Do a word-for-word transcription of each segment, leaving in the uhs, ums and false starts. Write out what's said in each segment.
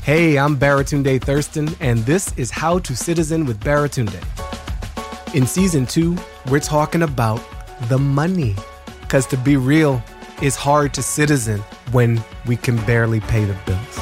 Hey, I'm Baratunde Thurston, and this is How to Citizen with Baratunde. In season two, we're talking about the money. Because to be real, it's hard to citizen when we can barely pay the bills.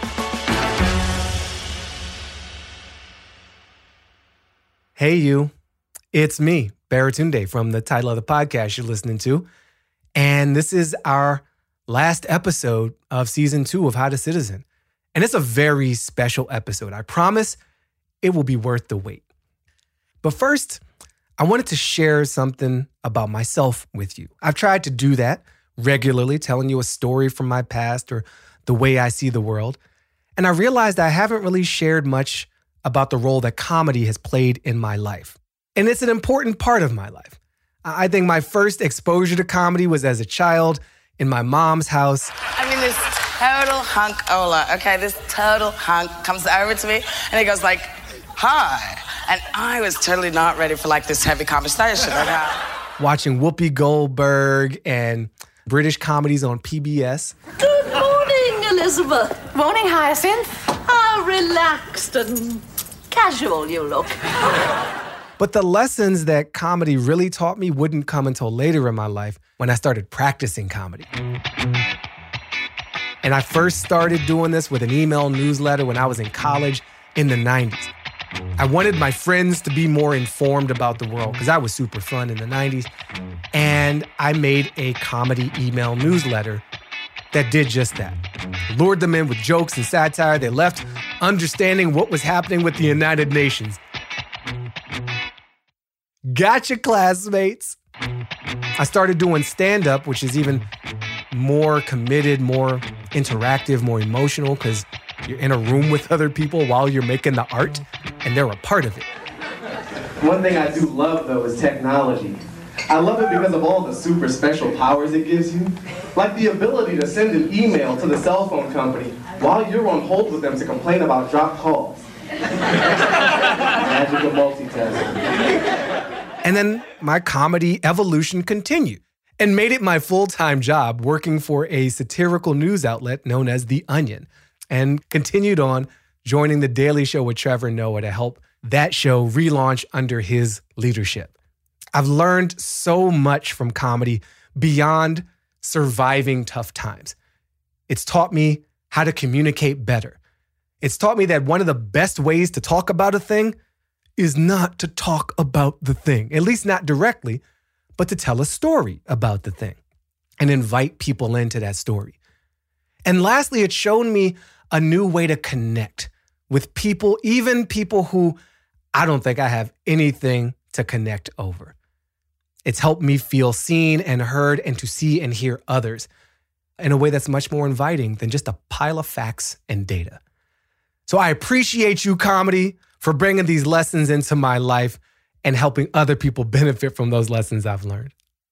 Hey, you. It's me, Baratunde, from the title of the podcast you're listening to. And this is our last episode of season two of How to Citizen. And it's a very special episode. I promise it will be worth the wait. But first, I wanted to share something about myself with you. I've tried to do that regularly, telling you a story from my past or the way I see the world. And I realized I haven't really shared much about the role that comedy has played in my life. And it's an important part of my life. I think my first exposure to comedy was as a child in my mom's house. I mean, this total hunk Ola, okay? This total hunk comes over to me and he goes like, hi. And I was totally not ready for like this heavy conversation. Okay? Watching Whoopi Goldberg and British comedies on P B S. Good morning, Elizabeth. Morning, Hyacinth. How relaxed and casual you look. But the lessons that comedy really taught me wouldn't come until later in my life when I started practicing comedy. And I first started doing this with an email newsletter when I was in college in the nineties. I wanted my friends to be more informed about the world because I was super fun in the nineties. And I made a comedy email newsletter that did just that. Lured them in with jokes and satire. They left understanding what was happening with the United Nations. Gotcha, classmates. I started doing stand-up, which is even more committed, more interactive, more emotional, because you're in a room with other people while you're making the art, and they're a part of it. One thing I do love, though, is technology. I love it because of all the super special powers it gives you. Like the ability to send an email to the cell phone company while you're on hold with them to complain about dropped calls. Magic of multitasking. And then my comedy evolution continued and made it my full-time job working for a satirical news outlet known as The Onion, and continued on joining The Daily Show with Trevor Noah to help that show relaunch under his leadership. I've learned so much from comedy beyond surviving tough times. It's taught me how to communicate better. It's taught me that one of the best ways to talk about a thing is not to talk about the thing, at least not directly, but to tell a story about the thing and invite people into that story. And lastly, it's shown me a new way to connect with people, even people who I don't think I have anything to connect over. It's helped me feel seen and heard and to see and hear others in a way that's much more inviting than just a pile of facts and data. So I appreciate you, comedy, for bringing these lessons into my life and helping other people benefit from those lessons I've learned.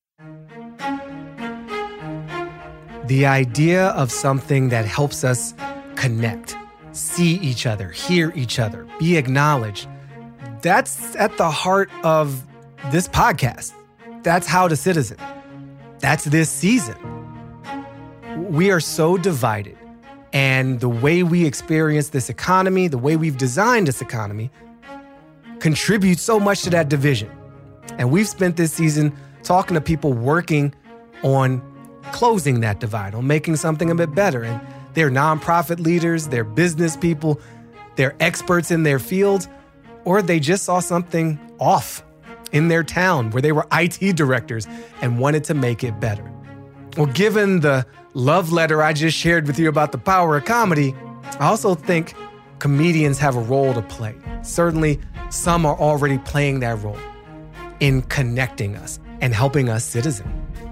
The idea of something that helps us connect, see each other, hear each other, be acknowledged, that's at the heart of this podcast. That's How to Citizen. That's this season. We are so divided. And the way we experience this economy, the way we've designed this economy, contributes so much to that division. And we've spent this season talking to people working on closing that divide, on making something a bit better. And they're nonprofit leaders, they're business people, they're experts in their fields, or they just saw something off in their town where they were I T directors and wanted to make it better. Well, given the love letter I just shared with you about the power of comedy, I also think comedians have a role to play. Certainly, some are already playing that role in connecting us and helping us citizen.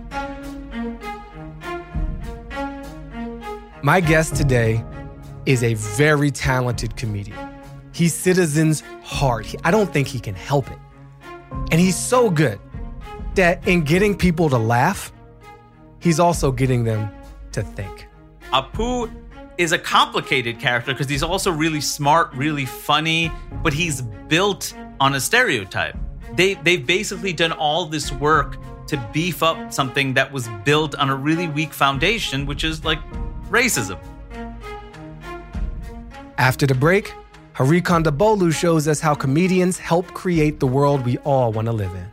My guest today is a very talented comedian. He citizens hard. I don't think he can help it. And he's so good that in getting people to laugh, he's also getting them to think. Apu is a complicated character because he's also really smart, really funny, but he's built on a stereotype. They, they've basically done all this work to beef up something that was built on a really weak foundation, which is like racism. After the break, Hari Kondabolu shows us how comedians help create the world we all want to live in.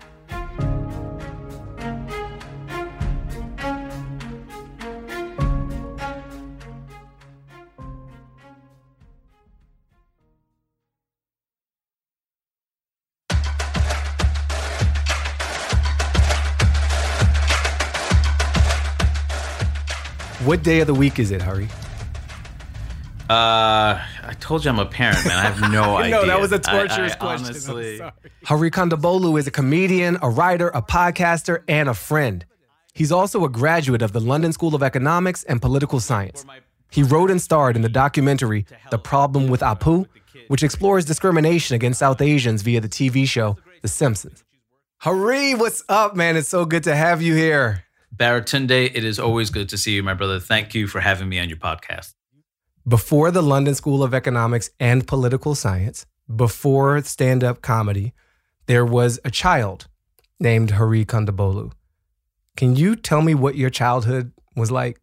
What day of the week is it, Hari? Uh, I told you I'm a parent, man. I have no idea. No, that was a torturous I, I question. Honestly. Hari Kondabolu is a comedian, a writer, a podcaster, and a friend. He's also a graduate of the London School of Economics and Political Science. He wrote and starred in the documentary The Problem with Apu, which explores discrimination against South Asians via the T V show The Simpsons. Hari, what's up, man? It's so good to have you here. Baratunde, it is always good to see you, my brother. Thank you for having me on your podcast. Before the London School of Economics and Political Science, before stand-up comedy, there was a child named Hari Kondabolu. Can you tell me what your childhood was like?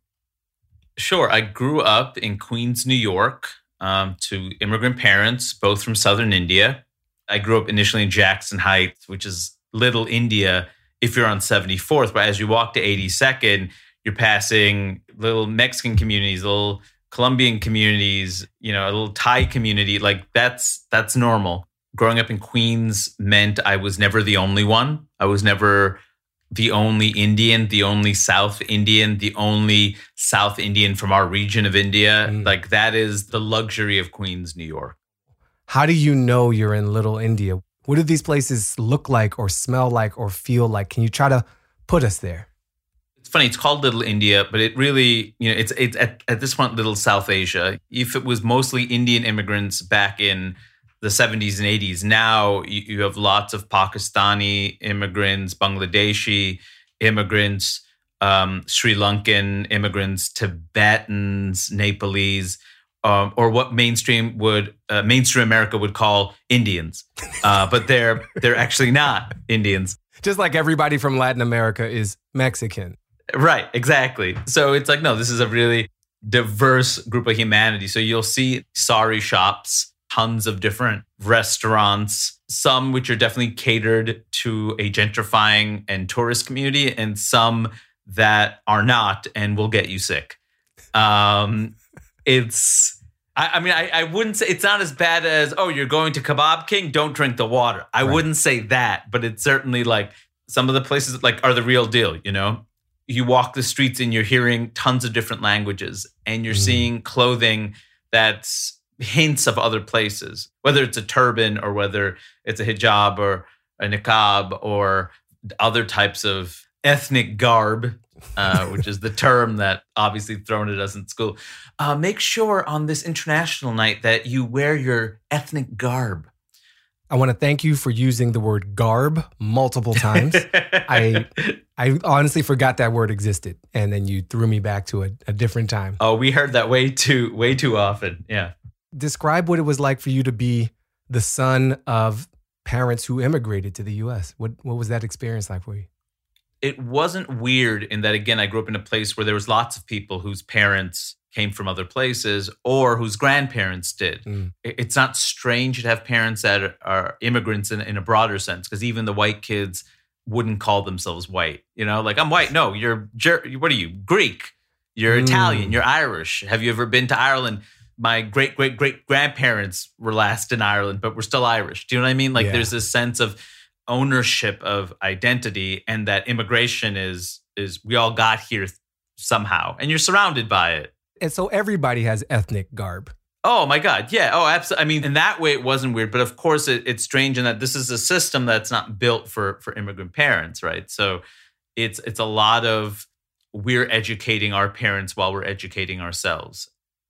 Sure. I grew up in Queens, New York, um, to immigrant parents, both from Southern India. I grew up initially in Jackson Heights, which is Little India if you're on seventy-fourth. But as you walk to eighty-second, you're passing little Mexican communities, little Colombian communities, you know, a little Thai community. Like that's that's normal. Growing up in Queens meant I was never the only one. I was never the only Indian, the only South Indian, the only South Indian from our region of India. Mm. Like that is the luxury of Queens, New York. How do you know you're in Little India? What do these places look like or smell like or feel like? Can you try to put us there? It's funny, it's called Little India, but it really, you know, it's it's at, at this point, Little South Asia. If it was mostly Indian immigrants back in the seventies and eighties, now you, you have lots of Pakistani immigrants, Bangladeshi immigrants, um, Sri Lankan immigrants, Tibetans, Nepalese, um, or what mainstream would uh, mainstream America would call Indians, uh, but they're they're actually not Indians. Just like everybody from Latin America is Mexican. Right, exactly. So it's like, no, this is a really diverse group of humanity. So you'll see sari shops, tons of different restaurants, some which are definitely catered to a gentrifying and tourist community, and some that are not and will get you sick. Um, it's, I, I mean, I, I wouldn't say, it's not as bad as, oh, you're going to Kebab King, don't drink the water. I right. wouldn't say that, but it's certainly like some of the places like are the real deal, you know? You walk the streets and you're hearing tons of different languages and you're mm. seeing clothing that's hints of other places, whether it's a turban or whether it's a hijab or a niqab or other types of ethnic garb, uh, which is the term that obviously thrown at us in school. Uh, make sure on this international night that you wear your ethnic garb. I want to thank you for using the word garb multiple times. I I honestly forgot that word existed, and then you threw me back to a, a different time. Oh, we heard that way too, way too often. Yeah. Describe what it was like for you to be the son of parents who immigrated to the U S. What what was that experience like for you? It wasn't weird in that, again, I grew up in a place where there was lots of people whose parents came from other places or whose grandparents did. Mm. It's not strange to have parents that are immigrants in, in a broader sense, because even the white kids wouldn't call themselves white. You know, like, I'm white. No, you're, what are you, Greek? You're mm. Italian. You're Irish. Have you ever been to Ireland? My great, great, great grandparents were last in Ireland, but we're still Irish. Do you know what I mean? Like, yeah. There's this sense of ownership of identity, and that immigration is, is we all got here somehow, and you're surrounded by it. And so everybody has ethnic garb. Oh, my God. Yeah. Oh, absolutely. I mean, in that way, it wasn't weird. But of course, it, it's strange in that this is a system that's not built for, for immigrant parents, right? So it's it's a lot of we're educating our parents while we're educating ourselves.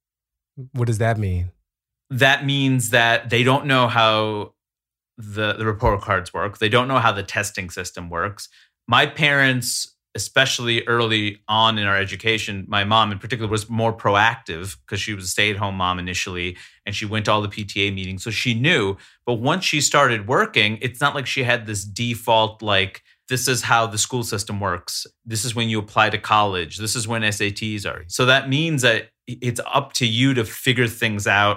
What does that mean? That means that they don't know how the, the report cards work. They don't know how the testing system works. My parents, especially early on in our education, my mom in particular was more proactive because she was a stay-at-home mom initially, and she went to all the P T A meetings, so she knew. But once she started working, it's not like she had this default, like, this is how the school system works. This is when you apply to college. This is when S A Ts are. So that means that it's up to you to figure things out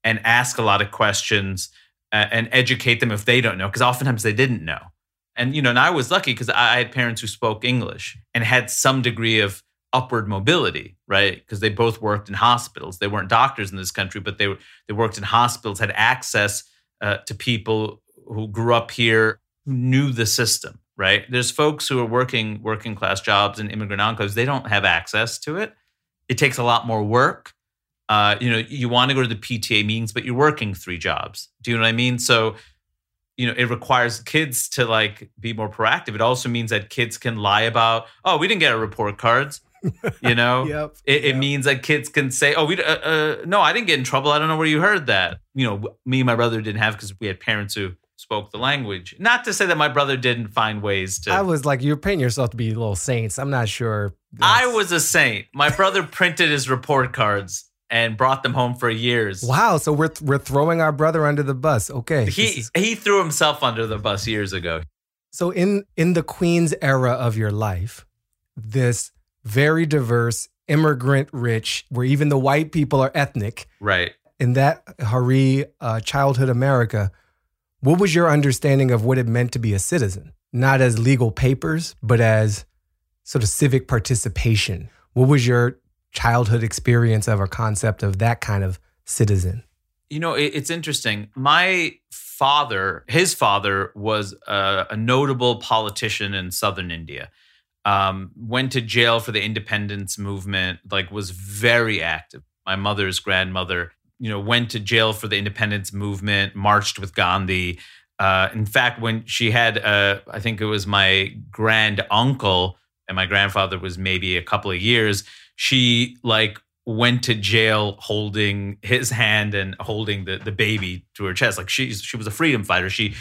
and ask a lot of questions uh, and educate them if they don't know, because oftentimes they didn't know. And, you know, and I was lucky because I had parents who spoke English and had some degree of upward mobility, right? Because they both worked in hospitals. They weren't doctors in this country, but they were, they worked in hospitals, had access uh, to people who grew up here, who knew the system, right? There's folks who are working working class jobs in immigrant enclaves. They don't have access to it. It takes a lot more work. Uh, you know, you want to go to the P T A meetings, but you're working three jobs. Do you know what I mean? So, you know, it requires kids to like be more proactive. It also means that kids can lie about, oh, we didn't get our report cards. You know, yep, it, yep. it means that kids can say, oh, we, uh, uh, no, I didn't get in trouble. I don't know where you heard that. You know, me and my brother didn't have because we had parents who spoke the language. Not to say that my brother didn't find ways to. I was like, you're painting yourself to be little saints. I'm not sure. I was a saint. My brother printed his report cards and brought them home for years. Wow. So we're we're throwing our brother under the bus. Okay. He is... he threw himself under the bus years ago. So in in the Queens era of your life, this very diverse, immigrant rich, where even the white people are ethnic. Right. In that Hari uh, childhood America, what was your understanding of what it meant to be a citizen? Not as legal papers, but as sort of civic participation. What was your childhood experience of or concept of that kind of citizen? You know, it, it's interesting. My father, his father was a, a notable politician in southern India. Um, went to jail for the independence movement, like was very active. My mother's grandmother, you know, went to jail for the independence movement, marched with Gandhi. Uh, in fact, when she had, uh, I think it was my grand uncle, and my grandfather was maybe a couple of years, she like went to jail holding his hand and holding the, the baby to her chest. Like she's, she was a freedom fighter. She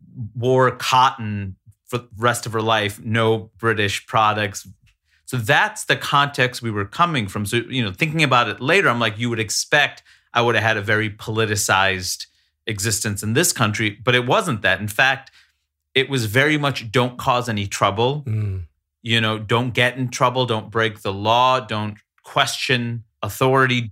wore cotton for the rest of her life, no British products. So that's the context we were coming from. So, you know, thinking about it later, I'm like, you would expect I would have had a very politicized existence in this country, but it wasn't that. In fact, it was very much don't cause any trouble. Mm. You know, don't get in trouble, don't break the law, don't question authority.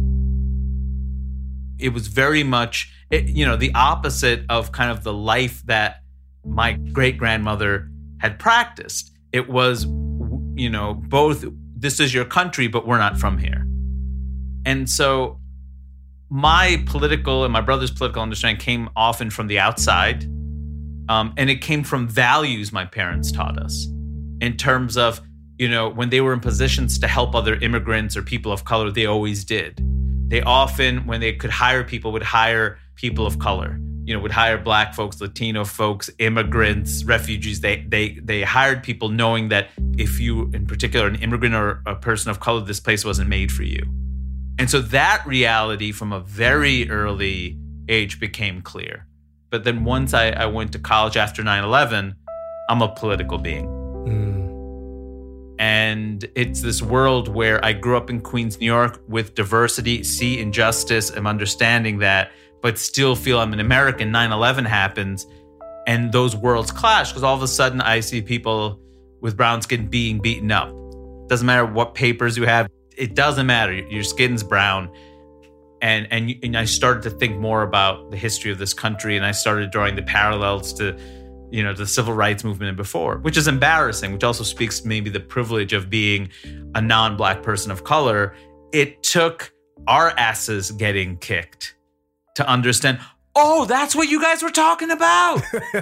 It was very much, it, you know, the opposite of kind of the life that my great-grandmother had practiced. It was, you know, both, this is your country, but we're not from here. And so my political and my brother's political understanding came often from the outside. Um, and it came from values my parents taught us in terms of, you know, when they were in positions to help other immigrants or people of color, they always did. They often, when they could hire people, would hire people of color. You know, would hire Black folks, Latino folks, immigrants, refugees. They they they hired people knowing that if you, in particular, an immigrant or a person of color, this place wasn't made for you. And so that reality from a very early age became clear. But then once I, I went to college after nine eleven, I'm a political being. Mm. And it's this world where I grew up in Queens, New York with diversity, see injustice, and understanding that, but still feel I'm an American. nine eleven happens and those worlds clash because all of a sudden I see people with brown skin being beaten up. Doesn't matter what papers you have. It doesn't matter. Your skin's brown. And, and, and I started to think more about the history of this country, and I started drawing the parallels to, you know, the civil rights movement and before, which is embarrassing, which also speaks maybe the privilege of being a non-Black person of color. It took our asses getting kicked to understand, oh, that's what you guys were talking about.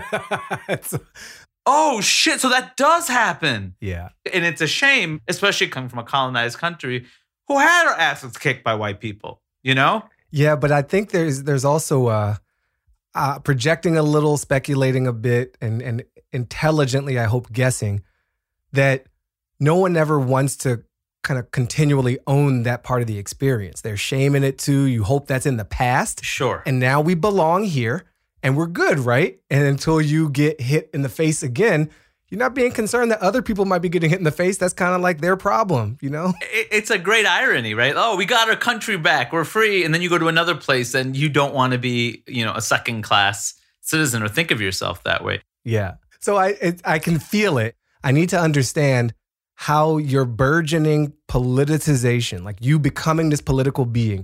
Oh, shit. So that does happen. Yeah. And it's a shame, especially coming from a colonized country who had our asses kicked by white people, you know? Yeah, but I think there's there's also uh, uh, projecting a little, speculating a bit, and, and intelligently, I hope, guessing that no one ever wants to kind of continually own that part of the experience. There's shame in it too. You hope that's in the past. Sure. And now we belong here and we're good, right? And until you get hit in the face again, you're not being concerned that other people might be getting hit in the face. That's kind of like their problem, you know? It's a great irony, right? Oh, we got our country back. We're free. And then you go to another place and you don't want to be, you know, a second class citizen or think of yourself that way. Yeah. So I it, I can feel it. I need to understand how your burgeoning politicization, like you becoming this political being,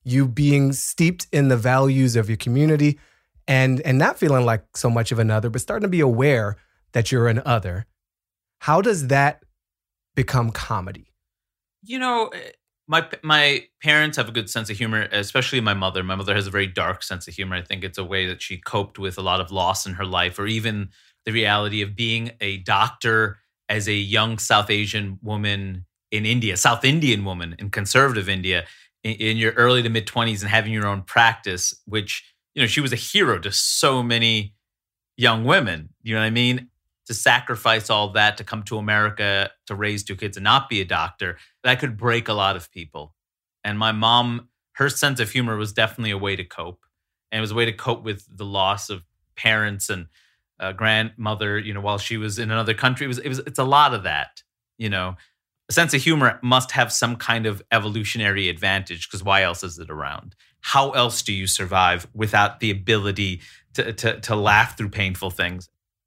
you being steeped in the values of your community and and not feeling like so much of an other, but starting to be aware that you're an other. How does that become comedy? You know, my my parents have a good sense of humor, especially my mother. My mother has a very dark sense of humor. I think it's a way that she coped with a lot of loss in her life, or even the reality of being a doctor as a young South Asian woman in India, South Indian woman in conservative India, in, in your early to mid twenties and having your own practice, which, you know, she was a hero to so many young women. You know what I mean? To sacrifice all that to come to America to raise two kids and not be a doctor, that could break a lot of people. And my mom, her sense of humor was definitely a way to cope. And it was a way to cope with the loss of parents and uh, grandmother, you know, while she was in another country. It was, it was, it's a lot of that, you know. A sense of humor must have some kind of evolutionary advantage, because why else is it around? How else do you survive without the ability to, to, to laugh through painful things?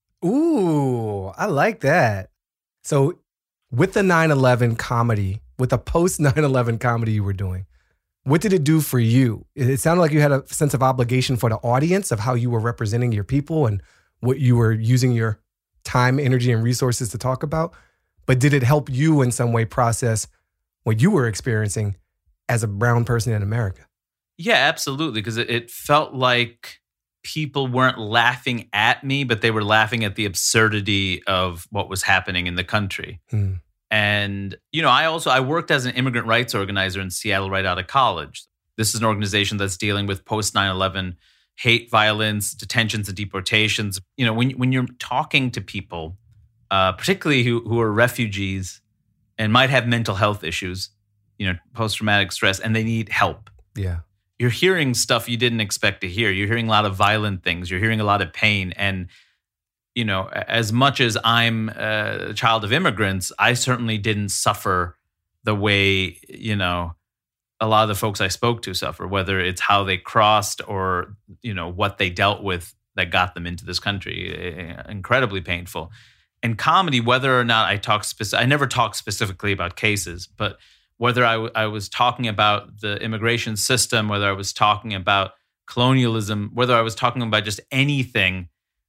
Ooh, I like that. So with the nine eleven comedy, with the post nine eleven comedy you were doing, what did it do for you? It sounded like you had a sense of obligation for the audience of how you were representing your people and what you were using your time, energy, and resources to talk about. But did it help you in some way process what you were experiencing as a brown person in America? Yeah, absolutely. Because it, it felt like people weren't laughing at me, but they were laughing at the absurdity of what was happening in the country. Hmm. And, you know, I also, I worked as an immigrant rights organizer in Seattle right out of college. This is an organization that's dealing with post nine eleven hate, violence, detentions, and deportations. You know, when, when you're talking to people, uh, particularly who, who are refugees and might have mental health issues, you know, post-traumatic stress, and they need help. Yeah. You're hearing stuff you didn't expect to hear. You're hearing a lot of violent things. You're hearing a lot of pain. And, you know, as much as I'm a child of immigrants, I certainly didn't suffer the way, you know, a lot of the folks I spoke to suffer, whether it's how they crossed or, you know, what they dealt with that got them into this country. Incredibly painful. And comedy, whether or not I talk specific, I never talk specifically about cases, but whether I, w- I was talking about the immigration system, whether I was talking about colonialism, whether I was talking about just anything,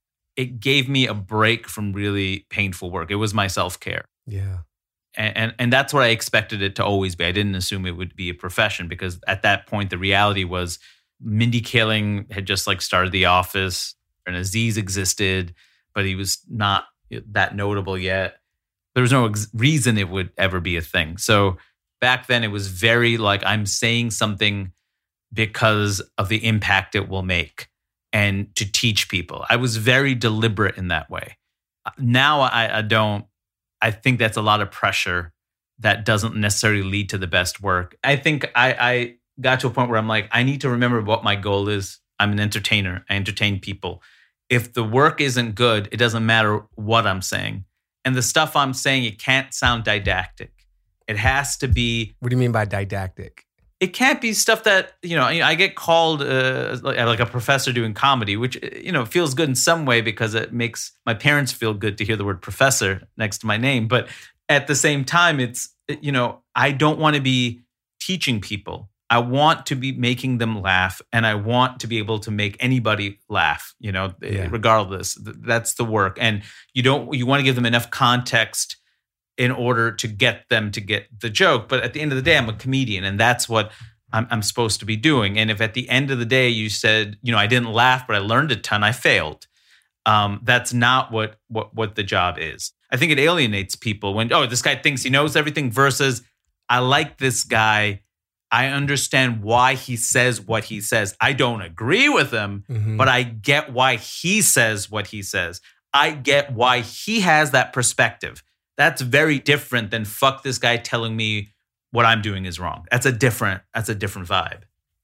it gave me a break from really painful work. It was my self-care. Yeah. And, and and that's what I expected it to always be. I didn't assume it would be a profession, because at that point, the reality was Mindy Kaling had just like started The Office, and Aziz existed, but he was not that notable yet. There was no ex- reason it would ever be a thing. So back then, it was very like, I'm saying something because of the impact it will make and to teach people. I was very deliberate in that way. Now I, I don't, I think that's a lot of pressure that doesn't necessarily lead to the best work. I think I, I got to a point where I'm like, I need to remember what my goal is. I'm an entertainer. I entertain people. If the work isn't good, it doesn't matter what I'm saying. And the stuff I'm saying, it can't sound didactic. It has to be. What do you mean by didactic? It can't be stuff that, you know, I get called uh, like a professor doing comedy, which, you know, feels good in some way because it makes my parents feel good to hear the word professor next to my name. But at the same time, it's, you know, I don't want to be teaching people. I want to be making them laugh, and I want to be able to make anybody laugh, you know, yeah. regardless. That's the work. And you don't, you want to give them enough context in order to get them to get the joke. But at the end of the day, I'm a comedian, and that's what I'm, I'm supposed to be doing. And if at the end of the day you said, you know, I didn't laugh, but I learned a ton, I failed. Um, that's not what, what, what the job is. I think it alienates people when, oh, this guy thinks he knows everything, versus I like this guy. I understand why he says what he says. I don't agree with him, mm-hmm. but I get why he says what he says. I get why he has that perspective. That's very different than fuck this guy telling me what I'm doing is wrong. That's a different, that's a different vibe.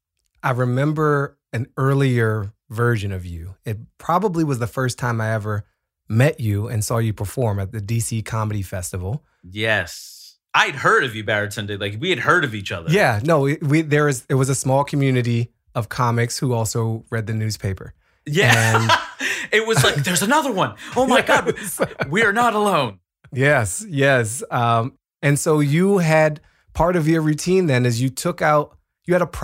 I remember an earlier version of you. It probably was the first time I ever met you and saw you perform at the D C Comedy Festival. Yes. I'd heard of you, Baratunde. Like, we had heard of each other. Yeah, no, we, we there was it was a small community of comics who also read the newspaper. Yeah. And it was like, there's another one. Oh my God, we are not alone. Yes, yes. Um, and so you had part of your routine then is you took out, you had a prop.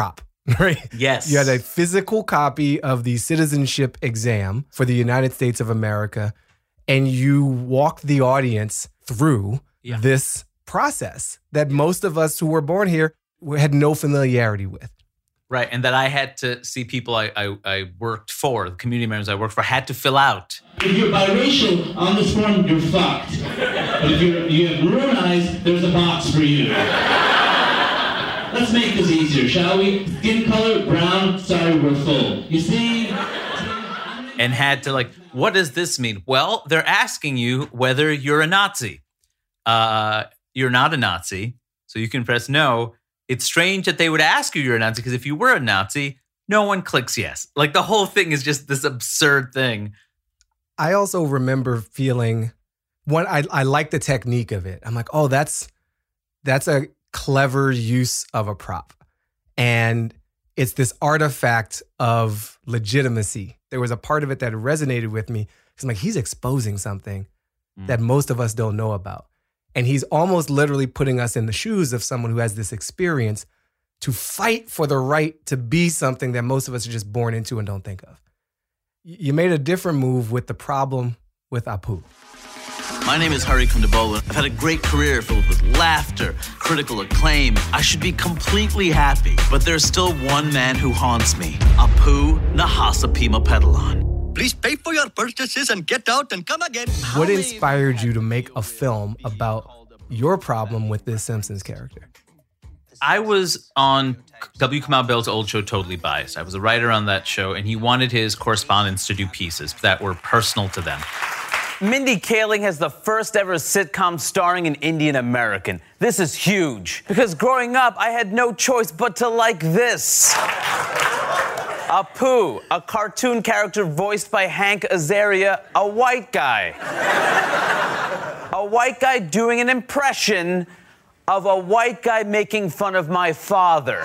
right? Yes. You had a physical copy of the citizenship exam for the United States of America, and you walked the audience through Yeah. this process that most of us who were born here had no familiarity with. Right, and that I had to see people I, I, I worked for, the community members I worked for, had to fill out. If you're biracial, on this form, you're fucked. But if you're, you have maroon eyes, there's a box for you. Let's make this easier, shall we? Skin color, brown, sorry, we're full. You see? And had to like, what does this mean? Well, they're asking you whether you're a Nazi. Uh, you're not a Nazi, so you can press no. It's strange that they would ask you you're a Nazi, because if you were a Nazi, no one clicks yes. Like the whole thing is just this absurd thing. I also remember feeling, one, I, I like the technique of it. I'm like, oh, that's that's a clever use of a prop. And it's this artifact of legitimacy. There was a part of it that resonated with me, because I'm like, he's exposing something mm. that most of us don't know about. And he's almost literally putting us in the shoes of someone who has this experience to fight for the right to be something that most of us are just born into and don't think of. You made a different move with the problem with Apu. My name is Hari Kondabolu. I've had a great career filled with laughter, critical acclaim. I should be completely happy, but there's still one man who haunts me, Apu Nahasapima Pedalon. Please pay for your purchases and get out and come again. What inspired you to make a film about your problem with this Simpsons character? I was on W. Kamau Bell's old show, Totally Biased. I was a writer on that show, and he wanted his correspondents to do pieces that were personal to them. Mindy Kaling has the first ever sitcom starring an Indian American. This is huge, because growing up, I had no choice but to like this. Apu, a cartoon character voiced by Hank Azaria, a white guy. A white guy doing an impression of a white guy making fun of my father.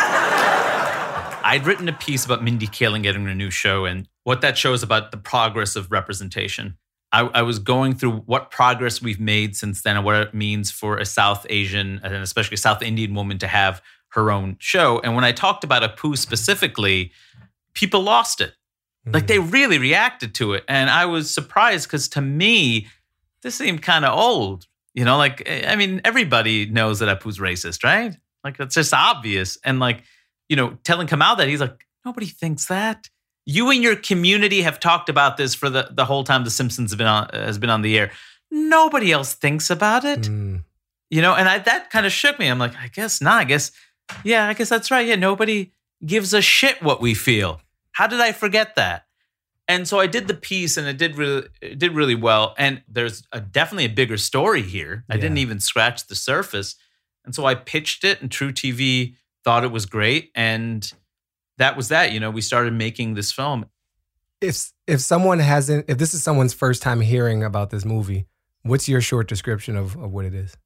I'd written a piece about Mindy Kaling getting a new show and what that show is about, the progress of representation. I, I was going through what progress we've made since then and what it means for a South Asian and especially a South Indian woman to have her own show. And when I talked about Apu specifically, people lost it. Mm-hmm. Like they really reacted to it. And I was surprised because to me, this seemed kind of old. You know, like, I mean, everybody knows that Apu's racist, right? Like, it's just obvious. And like, you know, telling Kamau that, he's like, nobody thinks that. You and your community have talked about this for the, the whole time The Simpsons have been on, has been on the air. Nobody else thinks about it. Mm. You know, and I, that kind of shook me. I'm like, I guess not. I guess, yeah, I guess that's right. Yeah, nobody gives a shit what we feel. How did I forget that? And so I did the piece, and it did really, it did really well. And there's a, definitely a bigger story here. I yeah. didn't even scratch the surface. And so I pitched it, and True T V thought it was great. And that was that. You know, we started making this film. If if someone hasn't, if this is someone's first time hearing about this movie, what's your short description of, of what it is?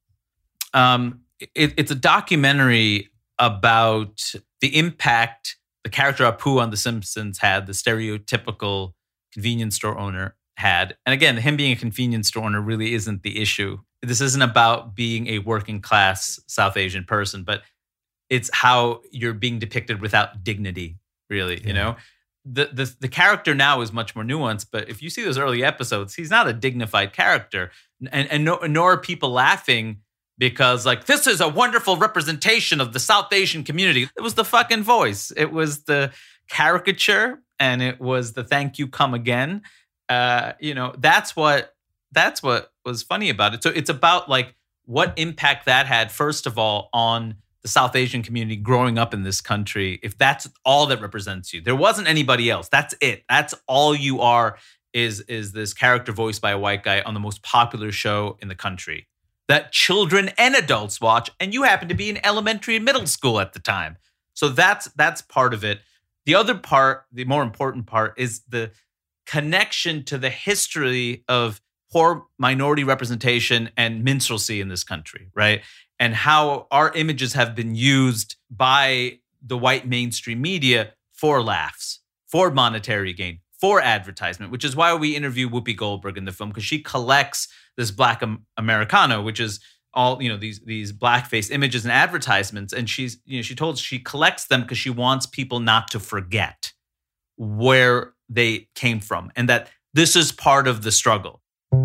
Um, it, it's a documentary about the impact the character Apu on The Simpsons had, the stereotypical convenience store owner had. And again, him being a convenience store owner really isn't the issue. This isn't about being a working class South Asian person, but it's how you're being depicted without dignity, really, yeah. you know? The, the the character now is much more nuanced, but if you see those early episodes, he's not a dignified character. And, and no, nor are people laughing because, like, this is a wonderful representation of the South Asian community. It was the fucking voice. It was the caricature, and it was the thank you, come again. Uh, you know, that's what that's what was funny about it. So it's about, like, what impact that had, first of all, on the South Asian community growing up in this country. If that's all that represents you, there wasn't anybody else. That's it. That's all you are, is, is this character voiced by a white guy on the most popular show in the country that children and adults watch, and you happen to be in elementary and middle school at the time. So that's that's part of it. The other part, the more important part, is the connection to the history of poor minority representation and minstrelsy in this country, right? And how our images have been used by the white mainstream media for laughs, for monetary gain, for advertisement, which is why we interview Whoopi Goldberg in the film, because she collects this Black Americano, which is all, you know, these these blackface images and advertisements, and she's, you know, she told she collects them because she wants people not to forget where they came from and that this is part of the struggle.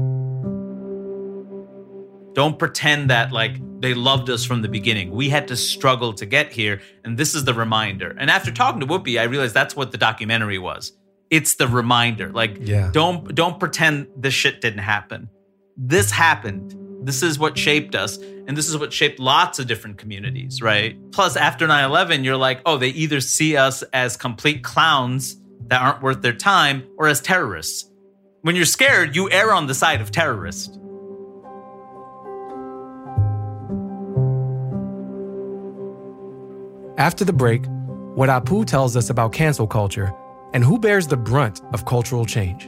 Don't pretend that like they loved us from the beginning. We had to struggle to get here, and this is the reminder. And after talking to Whoopi, I realized that's what the documentary was. It's the reminder. Like, yeah. don't don't pretend this shit didn't happen. This happened. This is what shaped us, and this is what shaped lots of different communities, right? Plus, after nine eleven, you're like, oh, they either see us as complete clowns that aren't worth their time or as terrorists. When you're scared, you err on the side of terrorist. After the break, what Apu tells us about cancel culture and who bears the brunt of cultural change.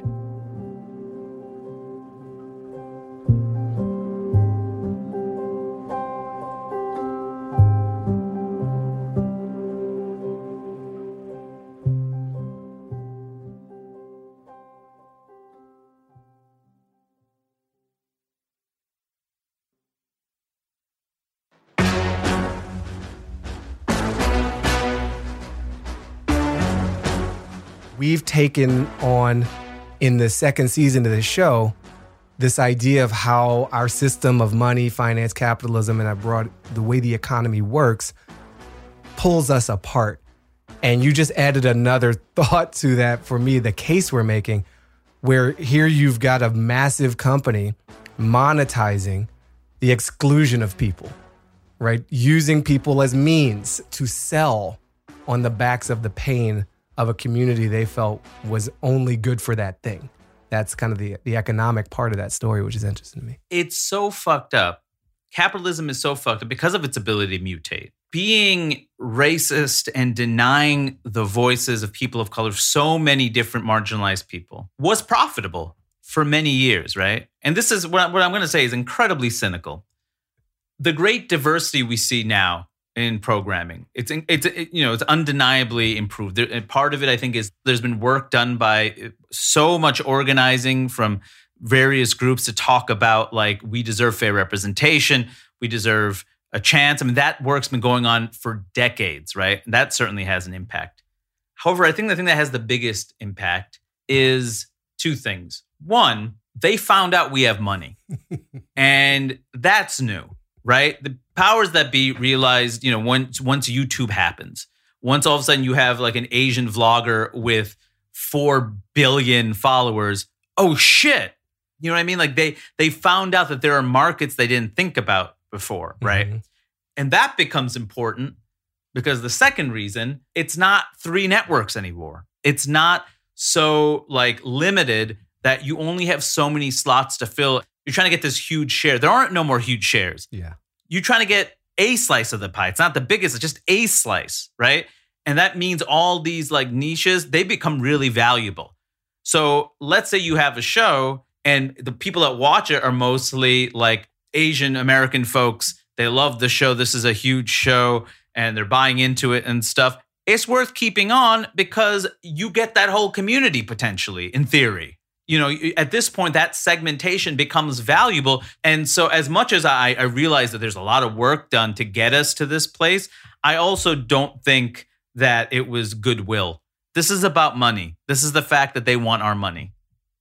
We've taken on, in the second season of the show, this idea of how our system of money, finance, capitalism, and I brought the way the economy works, pulls us apart. And you just added another thought to that for me, the case we're making, where here you've got a massive company monetizing the exclusion of people, right? Using people as means to sell on the backs of the pain of a community they felt was only good for that thing. That's kind of the, the economic part of that story, which is interesting to me. It's so fucked up. Capitalism is so fucked up because of its ability to mutate. Being racist and denying the voices of people of color, so many different marginalized people, was profitable for many years, right? And this is what, what I'm going to say is incredibly cynical. The great diversity we see now in programming, it's it's it, you know it's undeniably improved. There, and part of it, I think, is there's been work done by so much organizing from various groups to talk about like we deserve fair representation, we deserve a chance. I mean, that work's been going on for decades, right? And that certainly has an impact. However, I think the thing that has the biggest impact is two things. One, they found out we have money, and that's new. Right? The powers that be realized, you know, once once YouTube happens, once all of a sudden you have like an Asian vlogger with four billion followers, oh shit. You know what I mean? Like they they found out that there are markets they didn't think about before, right? Mm-hmm. And that becomes important because the second reason, it's not three networks anymore. It's not so like limited that you only have so many slots to fill. You're trying to get this huge share. There aren't no more huge shares. Yeah. You're trying to get a slice of the pie. It's not the biggest, it's just a slice, right? And that means all these like niches, they become really valuable. So let's say you have a show and the people that watch it are mostly like Asian American folks. They love the show. This is a huge show and they're buying into it and stuff. It's worth keeping on because you get that whole community potentially, in theory. You know, at this point, that segmentation becomes valuable. And so as much as I, I realize that there's a lot of work done to get us to this place, I also don't think that it was goodwill. This is about money. This is the fact that they want our money.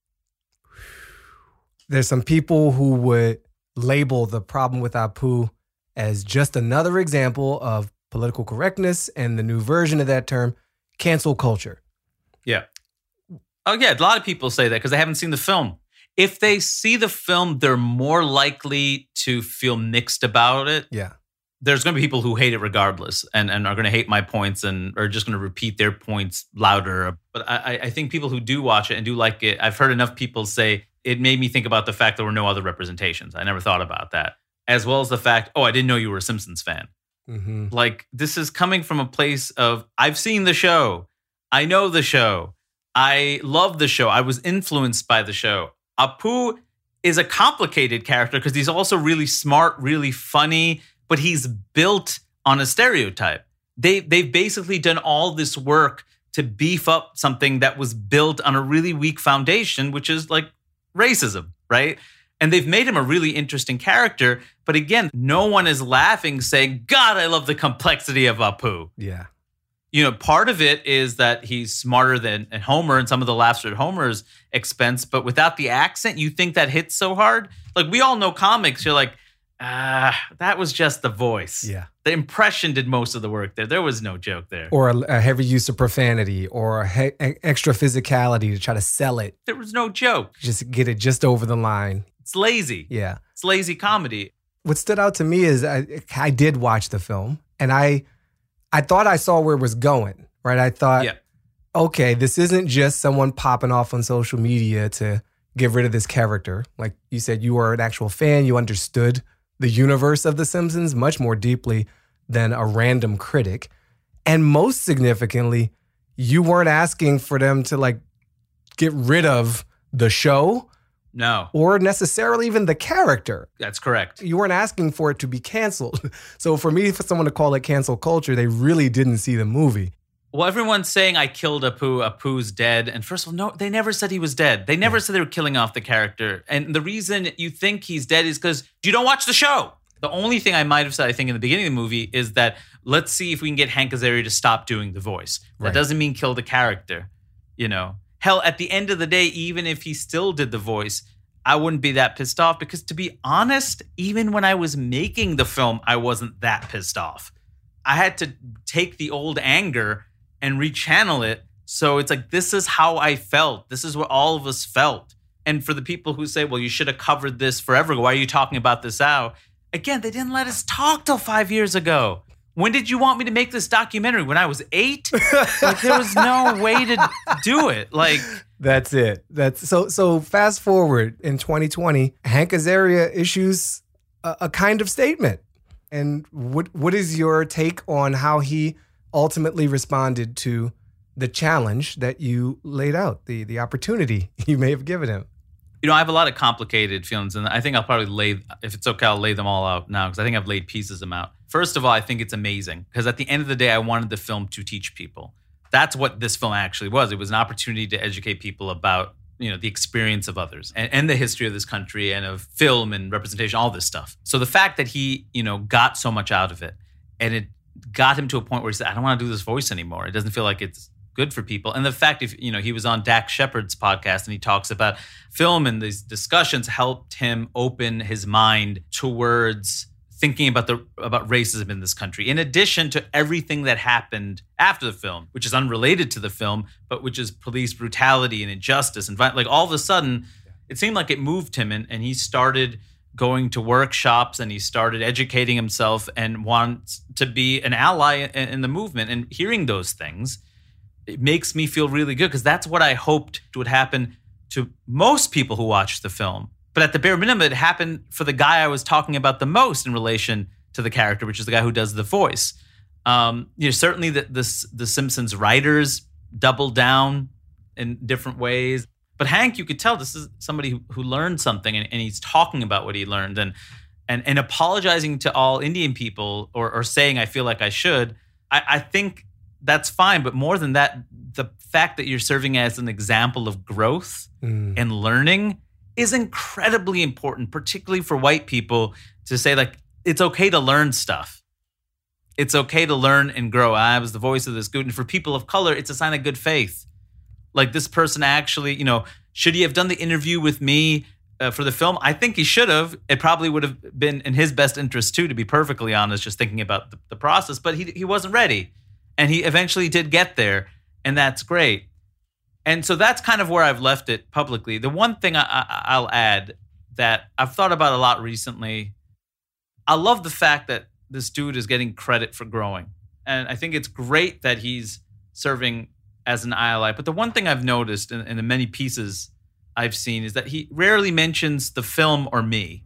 There's some people who would label the problem with Apu as just another example of political correctness and the new version of that term, cancel culture. Yeah. Oh, yeah, a lot of people say that because they haven't seen the film. If they see the film, they're more likely to feel mixed about it. Yeah. There's going to be people who hate it regardless and, and are going to hate my points and are just going to repeat their points louder. But I, I think people who do watch it and do like it, I've heard enough people say it made me think about the fact there were no other representations. I never thought about that. As well as the fact, oh, I didn't know you were a Simpsons fan. Mm-hmm. Like, this is coming from a place of, I've seen the show. I know the show. I love the show. I was influenced by the show. Apu is a complicated character because he's also really smart, really funny, but he's built on a stereotype. They, they've basically done all this work to beef up something that was built on a really weak foundation, which is like racism, right? And they've made him a really interesting character. But again, no one is laughing saying, God, I love the complexity of Apu. Yeah. You know, part of it is that he's smarter than Homer, and some of the laughs are at Homer's expense. But without the accent, you think that hits so hard? Like, we all know comics. You're like, ah, that was just the voice. Yeah. The impression did most of the work there. There was no joke there. Or a, a heavy use of profanity or a he- extra physicality to try to sell it. There was no joke. Just get it just over the line. It's lazy. Yeah. It's lazy comedy. What stood out to me is I, I did watch the film, and I I thought I saw where it was going, right? I thought, Yeah. okay, this isn't just someone popping off on social media to get rid of this character. Like you said, you were an actual fan. You understood the universe of The Simpsons much more deeply than a random critic. And most significantly, you weren't asking for them to like get rid of the show. No. Or necessarily even the character. That's correct. You weren't asking for it to be canceled. So for me, for someone to call it cancel culture, they really didn't see the movie. Well, everyone's saying I killed Apu, Apu's dead. And first of all, no, they never said he was dead. They never yeah. said they were killing off the character. And the reason you think he's dead is because you don't watch the show. The only thing I might have said, I think, in the beginning of the movie is that let's see if we can get Hank Azaria to stop doing the voice. That right. doesn't mean kill the character, you know. Hell, at the end of the day, even if he still did the voice, I wouldn't be that pissed off because, to be honest, even when I was making the film, I wasn't that pissed off. I had to take the old anger and rechannel it. So it's like, this is how I felt. This is what all of us felt. And for the people who say, well, you should have covered this forever ago, why are you talking about this now? Again, they didn't let us talk till five years ago. When did you want me to make this documentary? When I was eight? Like, there was no way to do it. Like, that's it. That's so. So fast forward in twenty twenty, Hank Azaria issues a, a kind of statement. And what what is your take on how he ultimately responded to the challenge that you laid out, the the opportunity you may have given him? You know, I have a lot of complicated feelings, and I think I'll probably lay, if it's okay, I'll lay them all out now, because I think I've laid pieces of them out. First of all, I think it's amazing, because at the end of the day, I wanted the film to teach people. That's what this film actually was. It was an opportunity to educate people about, you know, the experience of others and, and the history of this country and of film and representation, all this stuff. So the fact that he, you know, got so much out of it, and it got him to a point where he said, I don't want to do this voice anymore. It doesn't feel like it's good for people. And the fact, if you know, he was on Dax Shepard's podcast and he talks about film, and these discussions helped him open his mind towards thinking about the about racism in this country, in addition to everything that happened after the film, which is unrelated to the film, but which is police brutality and injustice and like all of a sudden, it seemed like it moved him, and, and he started going to workshops and he started educating himself and wants to be an ally in, in the movement. And hearing those things, it makes me feel really good, because that's what I hoped would happen to most people who watched the film. But at the bare minimum, it happened for the guy I was talking about the most in relation to the character, which is the guy who does the voice. Um, you know, certainly the, the, the Simpsons writers doubled down in different ways. But Hank, you could tell this is somebody who, who learned something, and, and he's talking about what he learned, and and, and apologizing to all Indian people, or, or saying, I feel like I should. I, I think that's fine. But more than that, the fact that you're serving as an example of growth mm. and learning is incredibly important, particularly for white people, to say, like, it's okay to learn stuff. It's okay to learn and grow. I was the voice of this good. And for people of color, it's a sign of good faith. Like, this person actually, you know, should he have done the interview with me uh, for the film? I think he should have. It probably would have been in his best interest too, to be perfectly honest, just thinking about the, the process. But he he wasn't ready. And he eventually did get there. And that's great. And so that's kind of where I've left it publicly. The one thing I, I, I'll add that I've thought about a lot recently, I love the fact that this dude is getting credit for growing. And I think it's great that he's serving as an ally. But the one thing I've noticed in, in the many pieces I've seen is that he rarely mentions the film or me.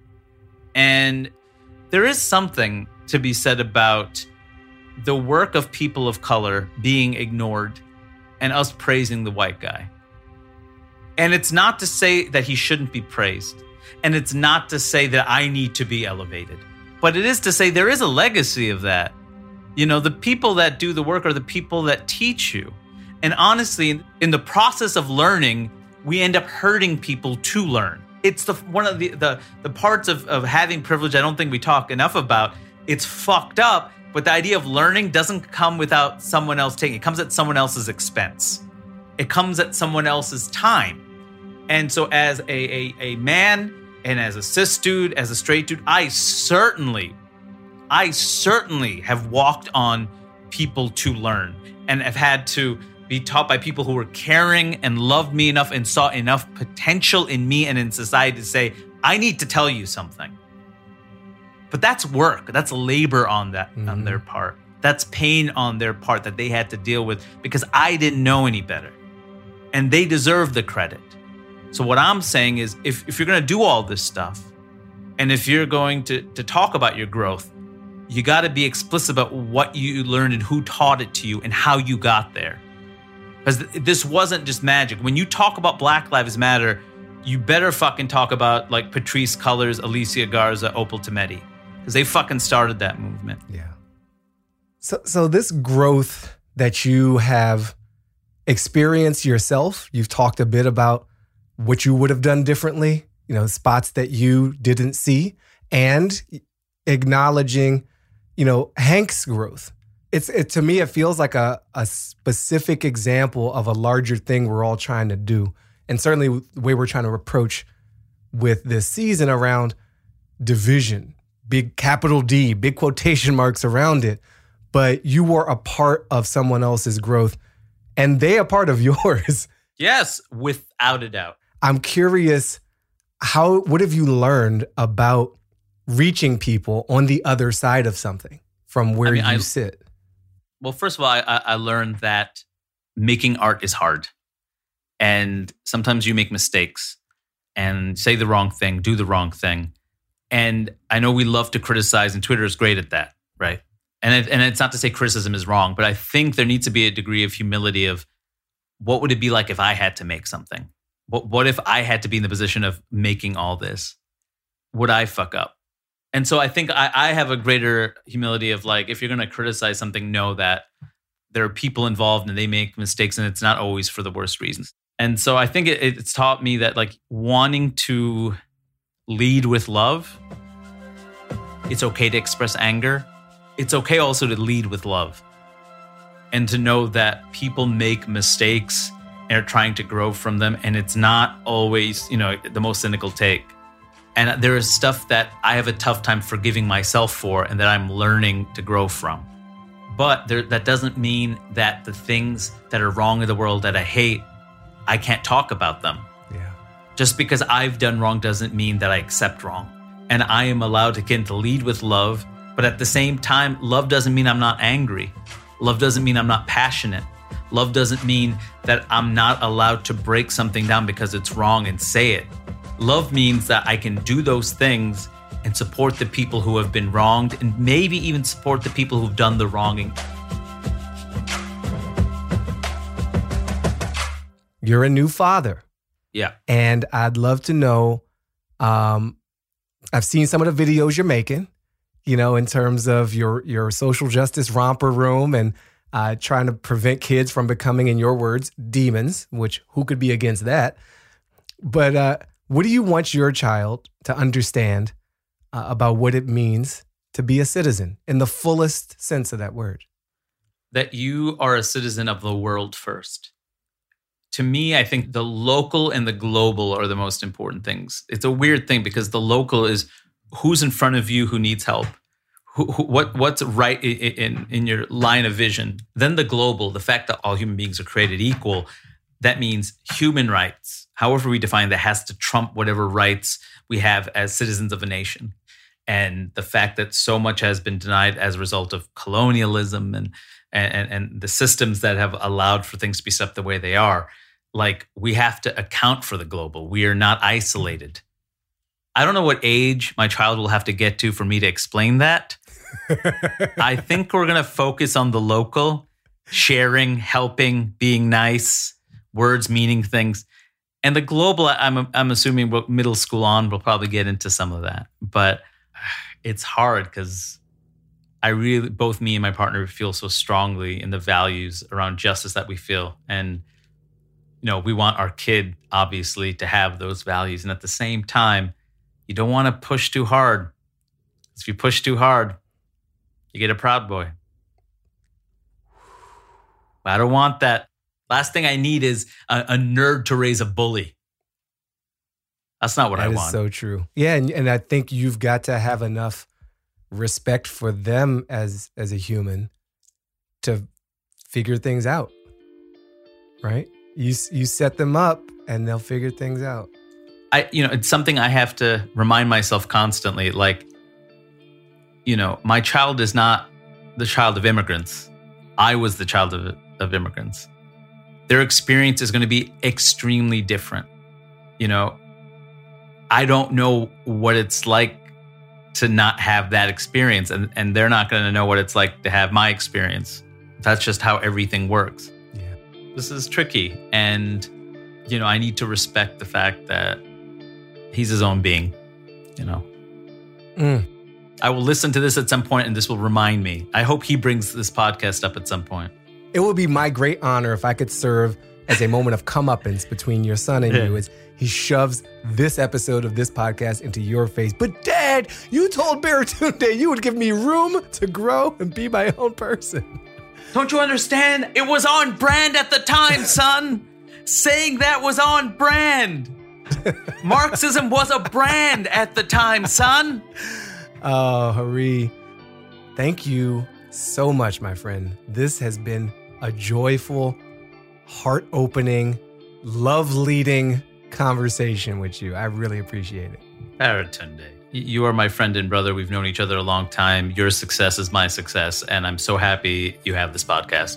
And there is something to be said about the work of people of color being ignored and us praising the white guy. And it's not to say that he shouldn't be praised. And it's not to say that I need to be elevated. But it is to say there is a legacy of that. You know, the people that do the work are the people that teach you. And honestly, in the process of learning, we end up hurting people to learn. It's the one of the the, the parts of, of having privilege I don't think we talk enough about. It's fucked up, but the idea of learning doesn't come without someone else taking it. It comes at someone else's expense. It comes at someone else's time. And so as a, a, a man and as a cis dude, as a straight dude, I certainly, I certainly have walked on people to learn and have had to be taught by people who were caring and loved me enough and saw enough potential in me and in society to say, I need to tell you something. But that's work. That's labor on that mm-hmm. on their part. That's pain on their part that they had to deal with because I didn't know any better. And they deserve the credit. So what I'm saying is if, if you're going to do all this stuff and if you're going to, to talk about your growth, you got to be explicit about what you learned and who taught it to you and how you got there. Because this wasn't just magic. When you talk about Black Lives Matter, you better fucking talk about like Patrisse Cullors, Alicia Garza, Opal Tometi. Because they fucking started that movement. Yeah. So, so this growth that you have experienced yourself, you've talked a bit about what you would have done differently, you know, spots that you didn't see, and acknowledging, you know, Hank's growth. It's it, to me, it feels like a, a specific example of a larger thing we're all trying to do. And certainly the way we're trying to approach with this season around division, big capital D, big quotation marks around it. But you were a part of someone else's growth and they a part of yours. Yes, without a doubt. I'm curious, how what have you learned about reaching people on the other side of something from where I mean, you I, sit? Well, first of all, I, I learned that making art is hard. And sometimes you make mistakes and say the wrong thing, do the wrong thing. And I know we love to criticize, and Twitter is great at that, right? And it, and it's not to say criticism is wrong, but I think there needs to be a degree of humility of what would it be like if I had to make something? What, what if I had to be in the position of making all this? Would I fuck up? And so I think I, I have a greater humility of like, if you're going to criticize something, know that there are people involved and they make mistakes and it's not always for the worst reasons. And so I think it, it's taught me that like wanting to lead with love, it's okay to express anger. It's okay also to lead with love and to know that people make mistakes and are trying to grow from them. And it's not always, you know, the most cynical take. And there is stuff that I have a tough time forgiving myself for and that I'm learning to grow from. But there, that doesn't mean that the things that are wrong in the world that I hate, I can't talk about them. Yeah. Just because I've done wrong doesn't mean that I accept wrong. And I am allowed again to lead with love. But at the same time, love doesn't mean I'm not angry. Love doesn't mean I'm not passionate. Love doesn't mean that I'm not allowed to break something down because it's wrong and say it. Love means that I can do those things and support the people who have been wronged and maybe even support the people who've done the wronging. You're a new father. Yeah. And I'd love to know, um, I've seen some of the videos you're making, you know, in terms of your, your social justice romper room and uh, trying to prevent kids from becoming, in your words, demons, which who could be against that? But uh, what do you want your child to understand uh, about what it means to be a citizen in the fullest sense of that word? That you are a citizen of the world first. To me, I think the local and the global are the most important things. It's a weird thing because the local is who's in front of you who needs help, who, who, what what's right in, in, in your line of vision. Then the global, the fact that all human beings are created equal, that means human rights, however we define that, has to trump whatever rights we have as citizens of a nation. And the fact that so much has been denied as a result of colonialism and and, and the systems that have allowed for things to be set up the way they are, like we have to account for the global. We are not isolated. I don't know what age my child will have to get to for me to explain that. I think we're going to focus on the local, sharing, helping, being nice, words meaning things. And the global, I'm I'm assuming middle school on, we'll probably get into some of that. But it's hard because I really, both me and my partner feel so strongly in the values around justice that we feel. And you know, we want our kid, obviously, to have those values. And at the same time, you don't want to push too hard. If you push too hard, you get a proud boy. I don't want that. Last thing I need is a, a nerd to raise a bully. That's not what that I is want. So true. Yeah, and, and I think you've got to have enough respect for them as as a human to figure things out, right? You you set them up and they'll figure things out. I, you know, it's something I have to remind myself constantly. Like, you know, my child is not the child of immigrants. I was the child of, of immigrants. Their experience is going to be extremely different. You know, I don't know what it's like to not have that experience, and, and they're not going to know what it's like to have my experience. That's just how everything works. Yeah. This is tricky, and, you know, I need to respect the fact that he's his own being, you know. Mm. I will listen to this at some point, and this will remind me. I hope he brings this podcast up at some point. It would be my great honor if I could serve as a moment of comeuppance between your son and Yeah. you as he shoves this episode of this podcast into your face. But Dad, you told Baratunde you would give me room to grow and be my own person. Don't you understand? It was on brand at the time, son. Saying that was on brand. Marxism was a brand at the time, son. Oh, Hari, thank you so much, my friend. This has been a joyful, heart-opening, love-leading conversation with you. I really appreciate it. Baratunde, you are my friend and brother. We've known each other a long time. Your success is my success, and I'm so happy you have this podcast.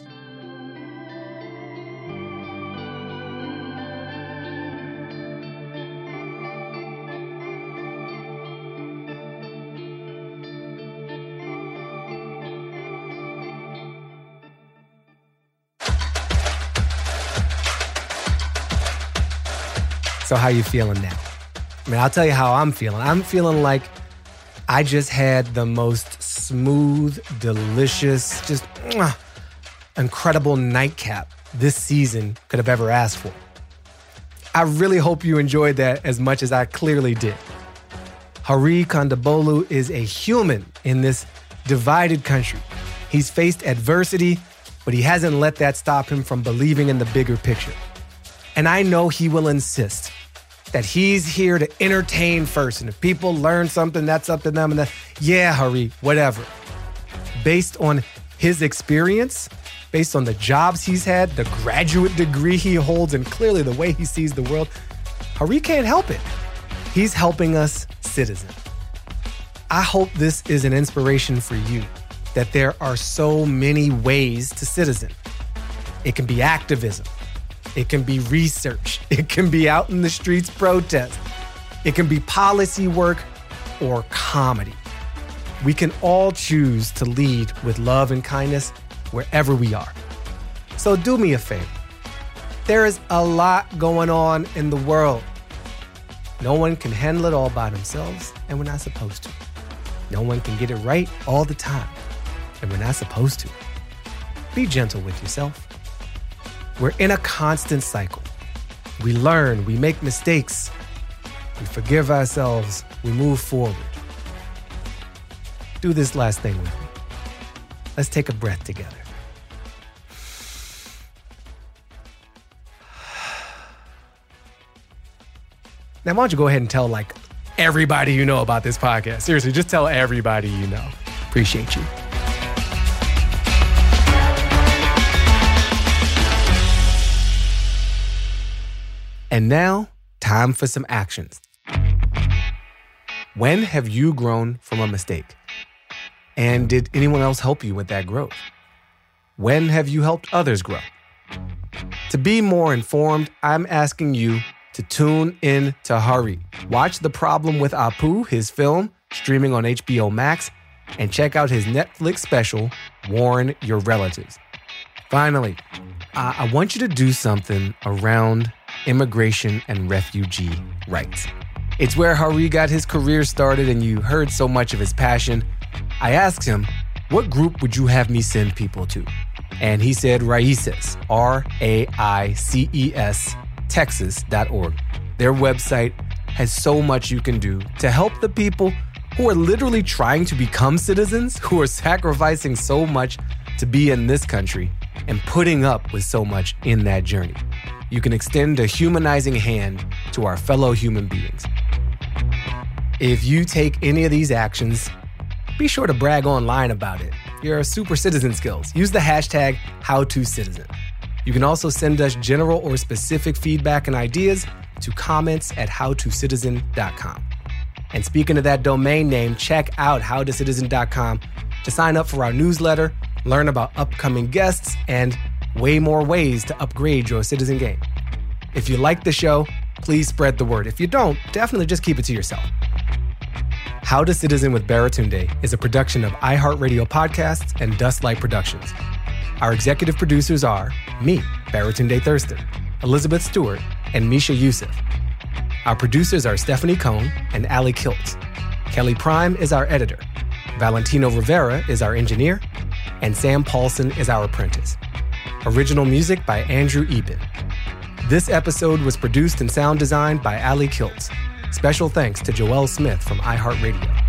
So how you feeling now? I mean, I'll tell you how I'm feeling. I'm feeling like I just had the most smooth, delicious, just mwah, incredible nightcap this season could have ever asked for. I really hope you enjoyed that as much as I clearly did. Hari Kondabolu is a human in this divided country. He's faced adversity, but he hasn't let that stop him from believing in the bigger picture. And I know he will insist that he's here to entertain first. And if people learn something, that's up to them. And that, yeah, Hari, whatever. Based on his experience, based on the jobs he's had, the graduate degree he holds, and clearly the way he sees the world, Hari can't help it. He's helping us citizen. I hope this is an inspiration for you, that there are so many ways to citizen. It can be activism. It can be research. It can be out in the streets protest. It can be policy work or comedy. We can all choose to lead with love and kindness wherever we are. So do me a favor. There is a lot going on in the world. No one can handle it all by themselves, and we're not supposed to. No one can get it right all the time, and we're not supposed to. Be gentle with yourself. We're in a constant cycle. We learn, we make mistakes, we forgive ourselves, we move forward. Do this last thing with me. Let's take a breath together. Now, why don't you go ahead and tell like everybody you know about this podcast? Seriously, just tell everybody you know. Appreciate you. And now, time for some actions. When have you grown from a mistake? And did anyone else help you with that growth? When have you helped others grow? To be more informed, I'm asking you to tune in to Hari. Watch The Problem with Apu, his film, streaming on H B O Max, and check out his Netflix special, Warn Your Relatives. Finally, I, I want you to do something around immigration and refugee rights. It's where Hari got his career started, and you heard so much of his passion. I asked him, what group would you have me send people to? And he said Raices, R A I C E S, Texas dot org. Their website has so much you can do to help the people who are literally trying to become citizens, who are sacrificing so much to be in this country and putting up with so much in that journey. You can extend a humanizing hand to our fellow human beings. If you take any of these actions, be sure to brag online about it. Your super citizen skills. Use the hashtag HowToCitizen. You can also send us general or specific feedback and ideas to comments at how to citizen dot com. And speaking of that domain name, check out how to citizen dot com to sign up for our newsletter, learn about upcoming guests, and way more ways to upgrade your citizen game. If you like the show, please spread the word. If you don't, definitely just keep it to yourself. How to Citizen with Baratunde is a production of iHeartRadio Podcasts and Dustlight Productions. Our executive producers are me, Baratunde Thurston, Elizabeth Stewart, and Misha Youssef. Our producers are Stephanie Cohn and Ali Kiltz. Kelly Prime is our editor. Valentino Rivera is our engineer. And Sam Paulson is our apprentice. Original music by Andrew Eben. This episode was produced and sound designed by Ali Kiltz. Special thanks to Joelle Smith from iHeartRadio.